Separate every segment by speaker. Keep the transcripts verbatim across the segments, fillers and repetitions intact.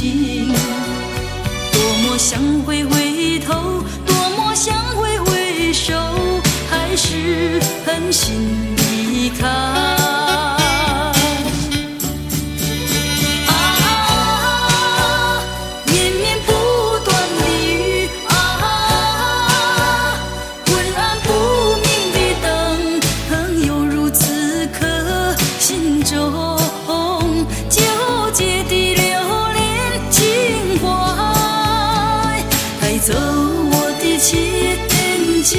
Speaker 1: 情，多么想会回头，多么想会回首，还是狠心离开。啊，绵绵不断的雨啊，昏暗不明的灯，犹如此刻心中纠结的留恋情怀，带走我的迁就，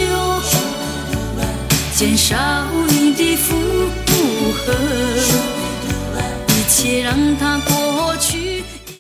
Speaker 1: 减少你的负荷，一切让它过去。